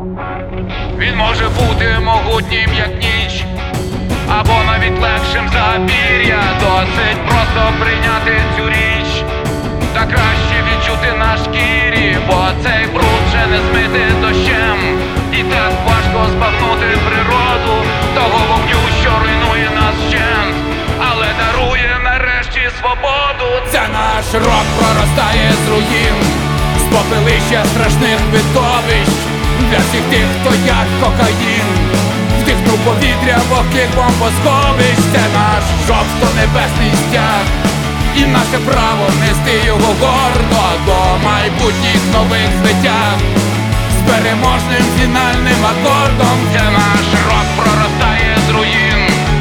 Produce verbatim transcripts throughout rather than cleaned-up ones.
Він може бути могутнім, як ніч, або навіть легшим за пір'я. Досить просто прийняти цю річ, та краще відчути на шкірі, бо цей бруд вже не змити дощем. І так важко збагнути природу того вогню, що руйнує нас вщент, але дарує нарешті свободу. Це наш рок проростає з руїн, з попелища страшних видовищ. Для всіх тих, хто як кокаїн вдихнув повітря вогких бомбосховищ. Це наш жовто-небесний стяг, і наше право нести його гордо до майбутніх нових звитяг з переможним фінальним акордом. Це наш рок проростає з руїн.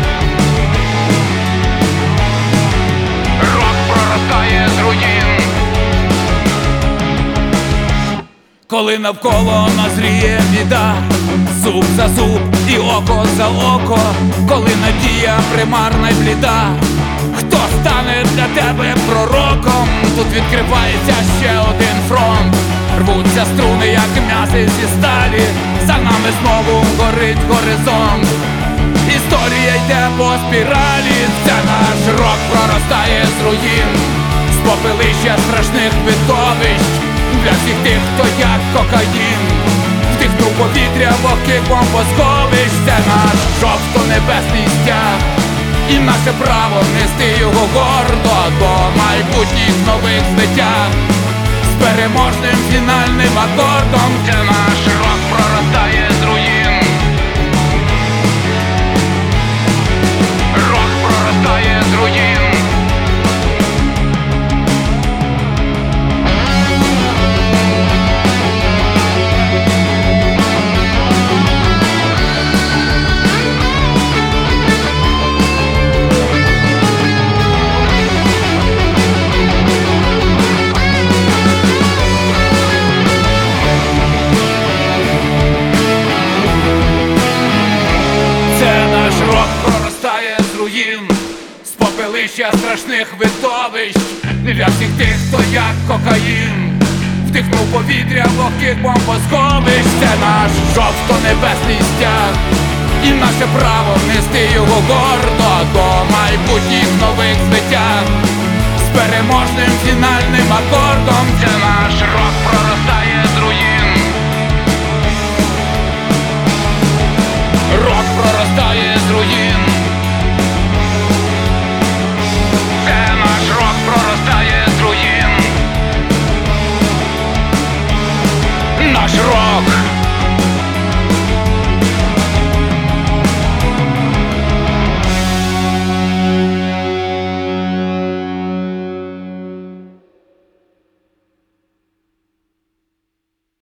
Рок проростає з руїн. Коли навколо назріє біда, зуб за зуб і око за око, коли надія примарна й бліда, хто стане для тебе пророком? Тут відкривається ще один фронт, рвуться струни, як м'язи зі сталі, за нами знову горить горизонт. Історія йде по спіралі, це наш рок проростає з руїн, з попелища страшних видовищ. Для всіх тих, хто як кокаїн вдихнув повітря вогких бомбосховищ. Це наш жовто-небесний стяг, і наше право нести його гордо до майбутніх нових звитяг з переможним фінальним акордом. Це наш рок проростає з руїн. Рок проростає з руїн. З попелища страшних видовищ. Для всіх тих, хто як кокаїн вдихнув повітря вогких бомбосховищ. Це наш жовто-небесний стяг, і наше право нести його гордо до майбутніх нових звитяг з переможним фінальним акордом. Це наш рок проростає.